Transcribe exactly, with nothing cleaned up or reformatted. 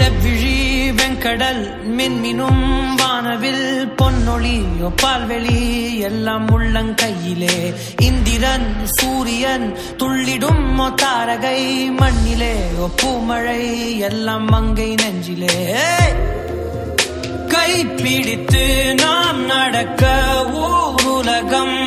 செவ்விழி வெங்கடல் மின்மினும் வானவில் பொன்னொழி பால்வெளி எல்லாம் உள்ளங்கையிலே இந்திரன் சூரியன் துள்ளிடும் தாரகை மண்ணிலே பூமழை எல்லாம் மங்கை நெஞ்சிலே கை பிடித்து நாம் நடக்க ஊருலகம்